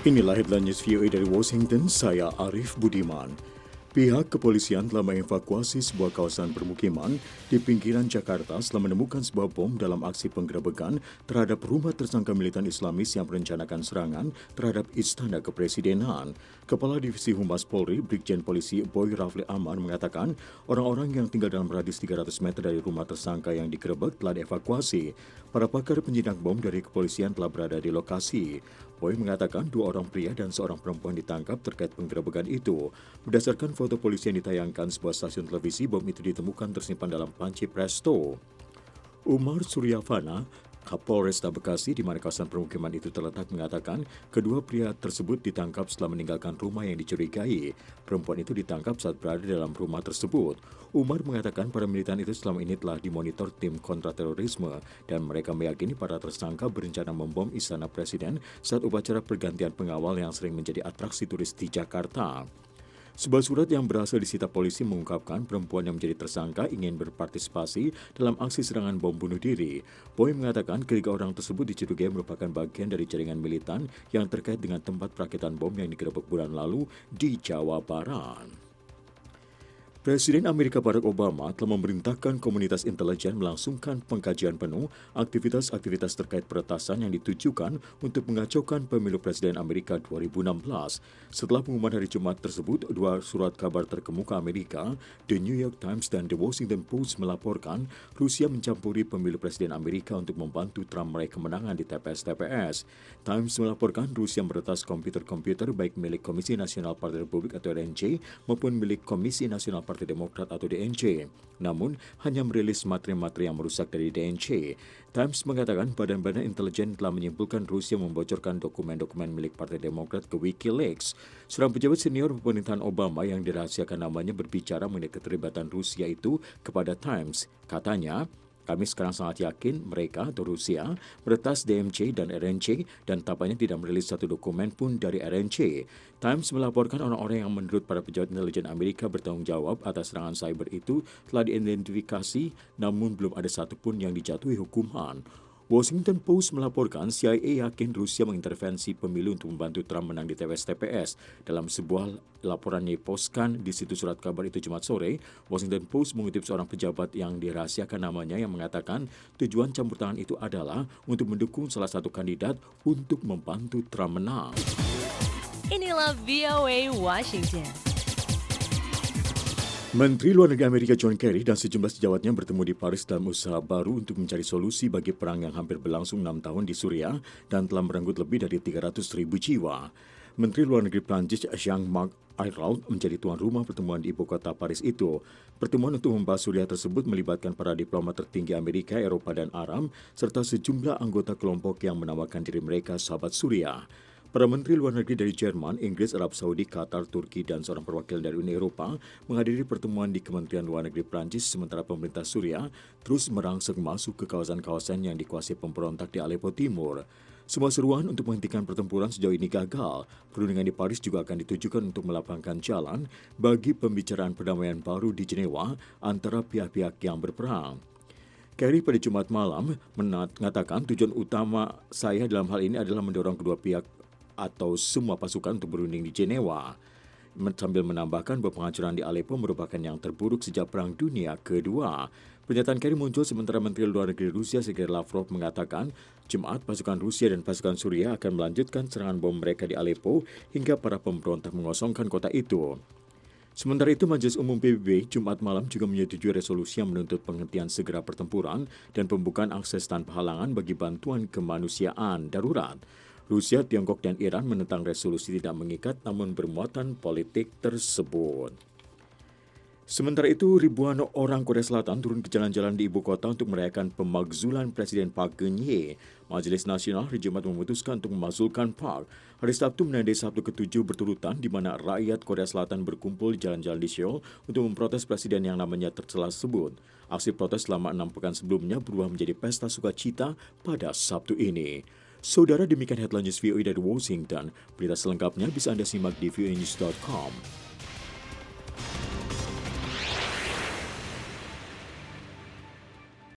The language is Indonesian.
Inilah headline news VOA dari Washington, saya Arif Budiman. Pihak kepolisian telah mengevakuasi sebuah kawasan permukiman di pinggiran Jakarta setelah menemukan sebuah bom dalam aksi penggerebekan terhadap rumah tersangka militan Islamis yang merencanakan serangan terhadap Istana Kepresidenan. Kepala Divisi Humas Polri, Brigjen Polisi Boy Rafli Amar mengatakan orang-orang yang tinggal dalam radius 300 meter dari rumah tersangka yang digerebek telah dievakuasi. Para pakar penjinak bom dari kepolisian telah berada di lokasi. Boy mengatakan 2 orang pria dan seorang perempuan ditangkap terkait penggerebekan itu. Berdasarkan foto polisi yang ditayangkan sebuah stasiun televisi, bom itu ditemukan tersimpan dalam panci presto. Umar Suryavana, Kapolresta Bekasi, di mana kawasan permukiman itu terletak, mengatakan kedua pria tersebut ditangkap setelah meninggalkan rumah yang dicurigai. Perempuan itu ditangkap saat berada dalam rumah tersebut. Umar mengatakan para militan itu selama ini telah dimonitor tim kontraterorisme dan mereka meyakini para tersangka berencana membom Istana Presiden saat upacara pergantian pengawal yang sering menjadi atraksi turis di Jakarta. Sebuah surat yang berhasil disita polisi mengungkapkan perempuan yang menjadi tersangka ingin berpartisipasi dalam aksi serangan bom bunuh diri. Boy mengatakan ketiga orang tersebut dicurigai merupakan bagian dari jaringan militan yang terkait dengan tempat perakitan bom yang digerebek bulan lalu di Jawa Barat. Presiden Amerika Barack Obama telah memerintahkan komunitas intelijen melangsungkan pengkajian penuh aktivitas-aktivitas terkait peretasan yang ditujukan untuk mengacaukan pemilu Presiden Amerika 2016. Setelah pengumuman hari Jumat tersebut, 2 surat kabar terkemuka Amerika, The New York Times dan The Washington Post melaporkan Rusia mencampuri pemilu Presiden Amerika untuk membantu Trump meraih kemenangan di TPS-TPS. Times melaporkan Rusia meretas komputer-komputer baik milik Komisi Nasional Partai Republik atau RNC maupun milik Komisi Nasional Partai Demokrat atau DNC, namun hanya merilis materi-materi yang merusak dari DNC. Times mengatakan badan-badan intelijen telah menyimpulkan Rusia membocorkan dokumen-dokumen milik Partai Demokrat ke WikiLeaks. Seorang pejabat senior pemerintahan Obama yang dirahasiakan namanya berbicara mengenai keterlibatan Rusia itu kepada Times. Katanya, kami sekarang sangat yakin mereka atau Rusia meretas DMC dan RNC dan tampaknya tidak merilis satu dokumen pun dari RNC. Times melaporkan orang-orang yang menurut para pejabat intelijen Amerika bertanggung jawab atas serangan cyber itu telah diidentifikasi, namun belum ada satupun yang dijatuhi hukuman. Washington Post melaporkan CIA yakin Rusia mengintervensi pemilu untuk membantu Trump menang di TPS-TPS. Dalam sebuah laporan yang diposkan di situs surat kabar itu Jumat sore, Washington Post mengutip seorang pejabat yang dirahasiakan namanya yang mengatakan tujuan campur tangan itu adalah untuk mendukung salah satu kandidat untuk membantu Trump menang. Inilah VOA Washington. Menteri Luar Negeri Amerika John Kerry dan sejumlah sejawatnya bertemu di Paris dalam usaha baru untuk mencari solusi bagi perang yang hampir berlangsung 6 tahun di Suriah dan telah merenggut lebih dari 300.000 jiwa. Menteri Luar Negeri Prancis Jean-Marc Ayrault menjadi tuan rumah pertemuan di ibu kota Paris itu. Pertemuan untuk membahas Suriah tersebut melibatkan para diplomat tertinggi Amerika, Eropa, dan Arab, serta sejumlah anggota kelompok yang menamakan diri mereka sahabat Suriah. Para menteri luar negeri dari Jerman, Inggris, Arab Saudi, Qatar, Turki, dan seorang perwakilan dari Uni Eropa menghadiri pertemuan di Kementerian Luar Negeri Prancis sementara pemerintah Suriah terus merangsek masuk ke kawasan-kawasan yang dikuasai pemberontak di Aleppo Timur. Semua seruan untuk menghentikan pertempuran sejauh ini gagal. Perundingan di Paris juga akan ditujukan untuk melapangkan jalan bagi pembicaraan perdamaian baru di Jenewa antara pihak-pihak yang berperang. Kerry pada Jumat malam mengatakan tujuan utama saya dalam hal ini adalah mendorong kedua pihak atau semua pasukan untuk berunding di Jenewa. Sambil menambahkan bahwa penghancuran di Aleppo merupakan yang terburuk sejak Perang Dunia Kedua. Pernyataan Kerry muncul sementara Menteri Luar Negeri Rusia Sergei Lavrov mengatakan Jumat pasukan Rusia dan pasukan Suriah akan melanjutkan serangan bom mereka di Aleppo hingga para pemberontak mengosongkan kota itu. Sementara itu, Majelis Umum PBB Jumat malam juga menyetujui resolusi yang menuntut penghentian segera pertempuran dan pembukaan akses tanpa halangan bagi bantuan kemanusiaan darurat. Rusia, Tiongkok, dan Iran menentang resolusi tidak mengikat namun bermuatan politik tersebut. Sementara itu, ribuan orang Korea Selatan turun ke jalan-jalan di ibu kota untuk merayakan pemakzulan Presiden Park Geun-hye. Majelis Nasional hari Jumat memutuskan untuk memakzulkan Park. Hari Sabtu menandai Sabtu ke-7 berturutan di mana rakyat Korea Selatan berkumpul di jalan-jalan di Seoul untuk memprotes presiden yang namanya tercela tersebut. Aksi protes selama 6 pekan sebelumnya berubah menjadi pesta sukacita pada Sabtu ini. Saudara, demikian headline news VOA dari Washington. Berita selengkapnya bisa Anda simak di voanews.com.